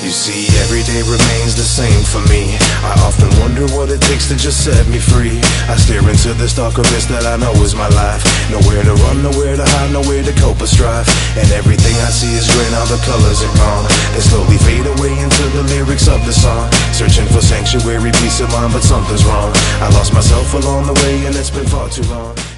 You see, every day remains the same for me. I often wonder what it takes to just set me free. I stare into this dark abyss that I know is my life. Nowhere to run, nowhere to hide, nowhere to cope or strive. And everything I see is gray, now the colors are gone. They slowly fade away into the lyrics of the song. Searching for sanctuary, peace of mind, but something's wrong. I lost myself along the way and it's been far too long.